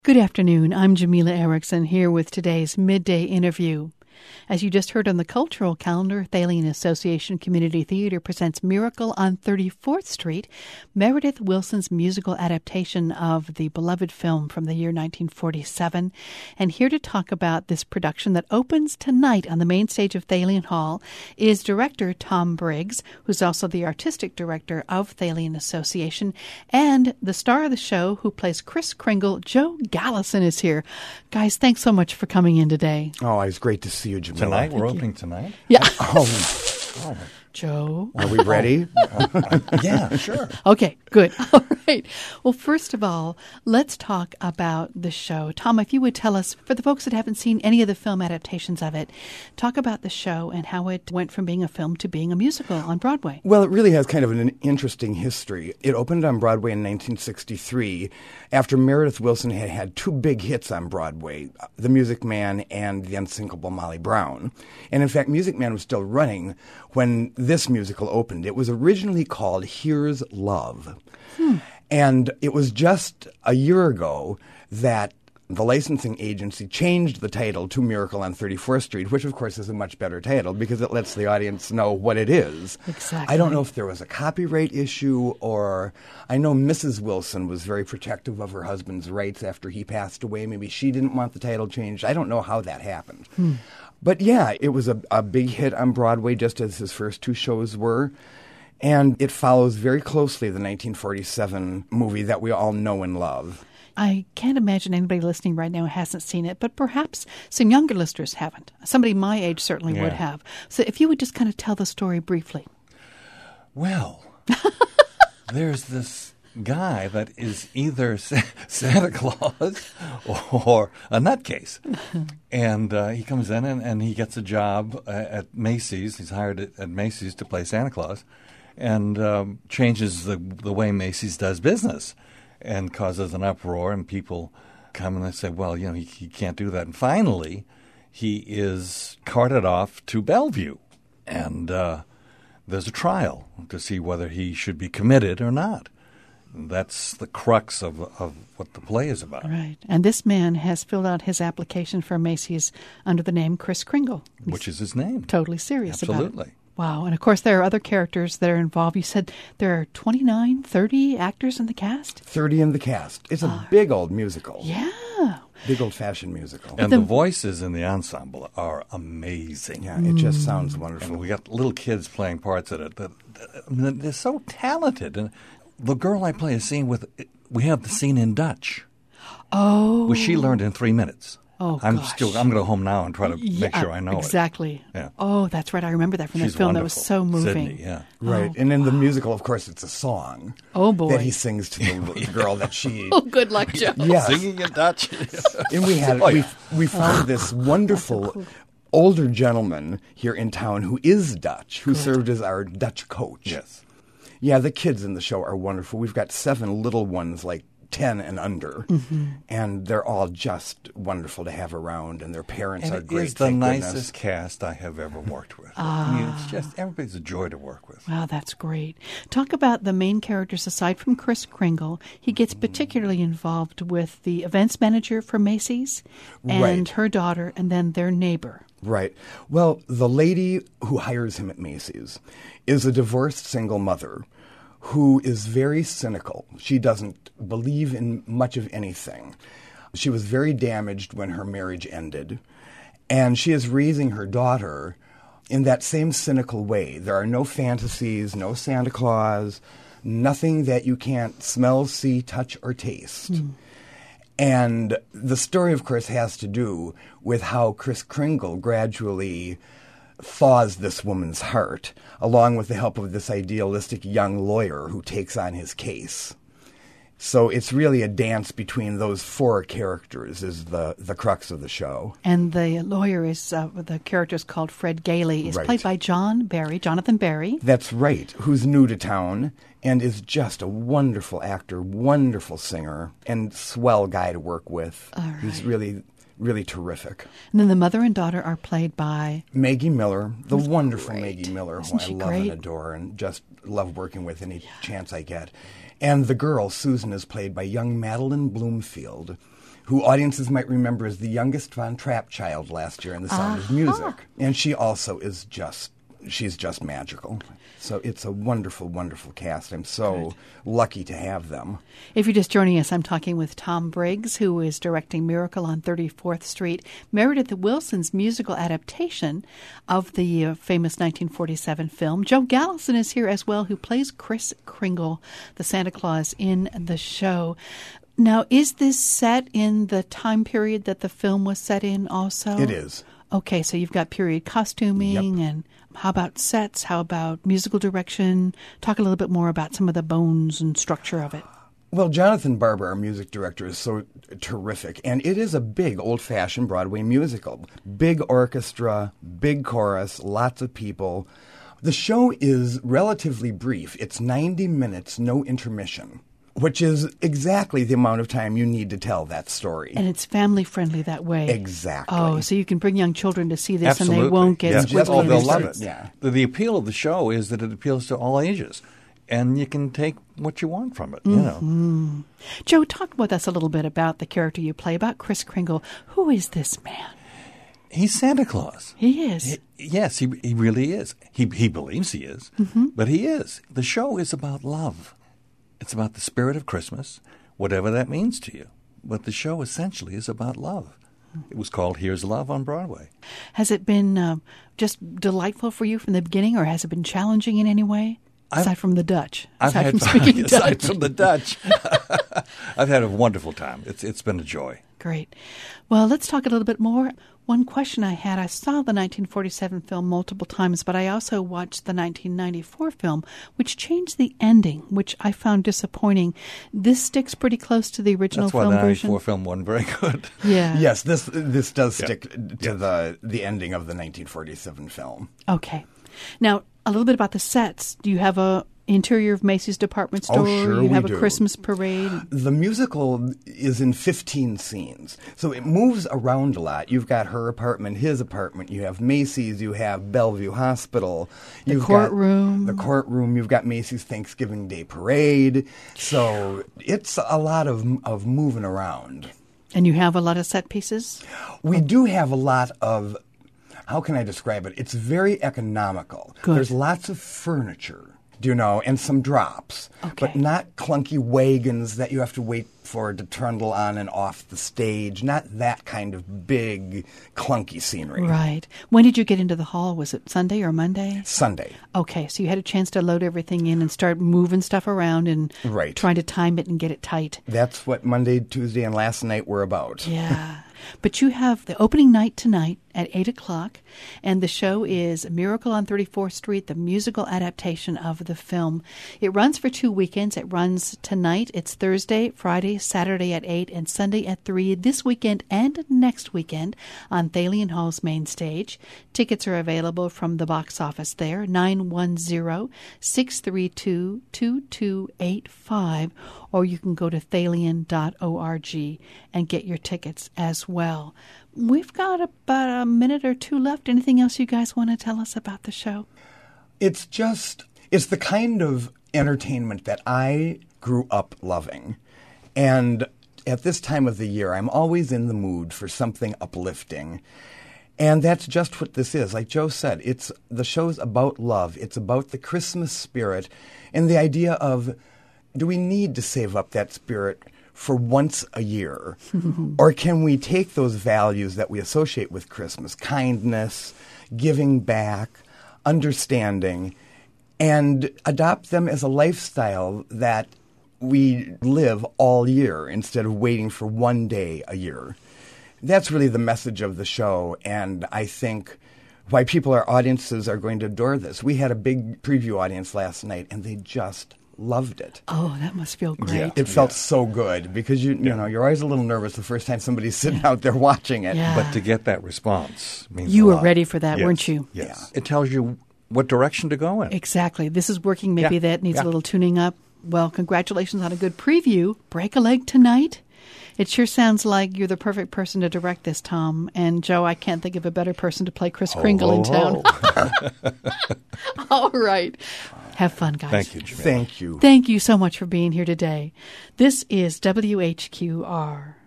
Good afternoon. I'm Jamila Erickson here with today's Midday Interview. As you just heard on the cultural calendar, Thalian Association Community Theater presents Miracle on 34th Street, Meredith Willson's musical adaptation of the beloved film from the year 1947. And here to talk about this production that opens tonight on the main stage of Thalian Hall is director Tom Briggs, who's also the artistic director of Thalian Association, and the star of the show who plays Kris Kringle, Joe Gallison, is here. Guys, thanks so much for coming in today. Oh, it's great to see you, Jamila. Tonight? We're opening tonight? Yeah. Oh. Joe? Are we ready? Yeah, sure. Okay, good. All right. Well, first of all, let's talk about the show. Tom, if you would tell us, for the folks that haven't seen any of the film adaptations of it, talk about the show and how it went from being a film to being a musical on Broadway. Well, it really has kind of an interesting history. It opened on Broadway in 1963 after Meredith Willson had had two big hits on Broadway, The Music Man and The Unsinkable Molly Brown. And in fact, Music Man was still running when this musical opened. It was originally called Here's Love. And it was just a year ago that the licensing agency changed the title to Miracle on 34th Street, which of course is a much better title because it lets the audience know what it is. Exactly. I don't know if there was a copyright issue, or I know Mrs. Willson was very protective of her husband's rights after he passed away. Maybe she didn't want the title changed. I don't know how that happened. But yeah, it was a big hit on Broadway, just as his first two shows were. And it follows very closely the 1947 movie that we all know and love. I can't imagine anybody listening right now hasn't seen it, but perhaps some younger listeners haven't. Somebody my age certainly would have. So if you would just kind of tell the story briefly. Well, there's this guy that is either Santa Claus or a nutcase. And he comes in and he gets a job at Macy's. He's hired at Macy's to play Santa Claus and changes the way Macy's does business and causes an uproar. And people come and they say, well, you know, he can't do that. And finally, he is carted off to Bellevue. And there's a trial to see whether he should be committed or not. That's the crux of what the play is about. Right. And this man has filled out his application for Macy's under the name Kris Kringle. Which is his name. Totally serious about it. Absolutely. Wow. And of course, there are other characters that are involved. You said there are 29, 30 actors in the cast? 30 in the cast. It's a big old musical. Yeah. Big old-fashioned musical. And the voices in the ensemble are amazing. Yeah, it just sounds wonderful. And we got little kids playing parts in it. They're so talented. And the girl I play a scene with, we have the scene in Dutch. Oh. Which she learned in 3 minutes. Oh, I'm gosh. going to go home now and try to make sure I know exactly. it. Yeah. Oh, that's right. I remember that from She's that film. wonderful. That was so moving. Sydney, yeah. Right. Oh, And in the musical, of course, it's a song. Oh, boy. That he sings to the girl that she... Oh, good luck, Joe. Yes. Singing in Dutch. And we had we found this wonderful older gentleman here in town who is Dutch, who served as our Dutch coach. Yes. Yeah, the kids in the show are wonderful. We've got 7 little ones, like 10 and under, and they're all just wonderful to have around, and their parents And are it great. is the thank nicest goodness. cast I have ever worked with. I mean, it's just, everybody's a joy to work with. Wow, that's great. Talk about the main characters aside from Kris Kringle. He gets particularly involved with the events manager for Macy's and Right. her daughter and then their neighbor. Right. Well, the lady who hires him at Macy's is a divorced single mother who is very cynical. She doesn't believe in much of anything. She was very damaged when her marriage ended, and she is raising her daughter in that same cynical way. There are no fantasies, no Santa Claus, nothing that you can't smell, see, touch, or taste. And the story, of course, has to do with how Kris Kringle gradually thaws this woman's heart, along with the help of this idealistic young lawyer who takes on his case. So it's really a dance between those 4 characters is the crux of the show. And the lawyer is, the character is called Fred Gailey, is Right. played by Jonathan Barry. That's right, who's new to town and is just a wonderful actor, wonderful singer, and swell guy to work with. All right. He's really, really terrific. And then the mother and daughter are played by... Maggie Miller, the wonderful great. Maggie Miller, Isn't who I she love great? and adore and just love working with any chance I get. And the girl, Susan, is played by young Madeline Bloomfield, who audiences might remember as the youngest Von Trapp child last year in The Sound of Music. And she also is she's just magical. So it's a wonderful, wonderful cast. I'm so lucky to have them. If you're just joining us, I'm talking with Tom Briggs, who is directing Miracle on 34th Street, Meredith Willson's musical adaptation of the famous 1947 film. Joe Gallison is here as well, who plays Kris Kringle, the Santa Claus in the show. Now, is this set in the time period that the film was set in also? It is. Okay, so you've got period costuming, and how about sets? How about musical direction? Talk a little bit more about some of the bones and structure of it. Well, Jonathan Barber, our music director, is so terrific. And it is a big, old-fashioned Broadway musical. Big orchestra, big chorus, lots of people. The show is relatively brief. It's 90 minutes, no intermission, which is exactly the amount of time you need to tell that story. And it's family-friendly that way. Exactly. Oh, so you can bring young children to see this Absolutely. and they won't get squiggly. They'll love it. Yeah. The appeal of the show is that it appeals to all ages. And you can take what you want from it, you know. Joe, talk with us a little bit about the character you play, about Kris Kringle. Who is this man? He's Santa Claus. He is. Yes, he really is. He believes he is, but he is. The show is about love. It's about the spirit of Christmas, whatever that means to you. But the show essentially is about love. It was called Here's Love on Broadway. Has it been just delightful for you from the beginning, or has it been challenging in any way? Aside from the Dutch. Aside from the Dutch. I've had a wonderful time. It's been a joy. Great. Well, let's talk a little bit more. One question I had, I saw the 1947 film multiple times, but I also watched the 1994 film, which changed the ending, which I found disappointing. This sticks pretty close to the original film version. That's why the 1994 film wasn't very good. Yeah. Yes, this does stick to the ending of the 1947 film. Okay. Now, a little bit about the sets. Do you have a interior of Macy's department store? Oh, sure, you have we a do. Christmas parade? The musical is in 15 scenes, so it moves around a lot. You've got her apartment, his apartment, you have Macy's, you have Bellevue Hospital. You've courtroom. got the courtroom, you've got Macy's Thanksgiving Day Parade. So it's a lot of moving around. And you have a lot of set pieces? We do have a lot of, how can I describe it? It's very economical. Good. There's lots of furniture, and some drops, but not clunky wagons that you have to wait for to trundle on and off the stage. Not that kind of big, clunky scenery. Right. When did you get into the hall? Was it Sunday or Monday? Sunday. Okay, so you had a chance to load everything in and start moving stuff around and Right. trying to time it and get it tight. That's what Monday, Tuesday, and last night were about. Yeah. But you have the opening night tonight at 8 o'clock, and the show is Miracle on 34th Street, the musical adaptation of the film. It runs for 2 weekends. It runs tonight. It's Thursday, Friday, Saturday at 8, and Sunday at 3, this weekend and next weekend on Thalian Hall's main stage. Tickets are available from the box office there, 910-632-2285, or you can go to thalian.org and get your tickets as well. We've got about a minute or two left. Anything else you guys want to tell us about the show? It's the kind of entertainment that I grew up loving. And at this time of the year, I'm always in the mood for something uplifting. And that's just what this is. Like Joe said, the show's about love. It's about the Christmas spirit and the idea of, do we need to save up that spirit for once a year? Or can we take those values that we associate with Christmas, kindness, giving back, understanding, and adopt them as a lifestyle that we live all year instead of waiting for one day a year? That's really the message of the show, and I think why our audiences are going to adore this. We had a big preview audience last night, and they just loved it. Oh, that must feel great. Yeah. It felt so good because you're always a little nervous the first time somebody's sitting out there watching it. Yeah. But to get that response means You a were lot. ready for that, Yes. weren't you? Yes. It tells you what direction to go in. Exactly. This is working. Maybe Yeah. that needs Yeah. a little tuning up. Well, congratulations on a good preview. Break a leg tonight. It sure sounds like you're the perfect person to direct this, Tom. And Joe, I can't think of a better person to play Kris Kringle in town. All right. Have fun, guys. Thank you, Jamila. Thank you. Thank you so much for being here today. This is WHQR.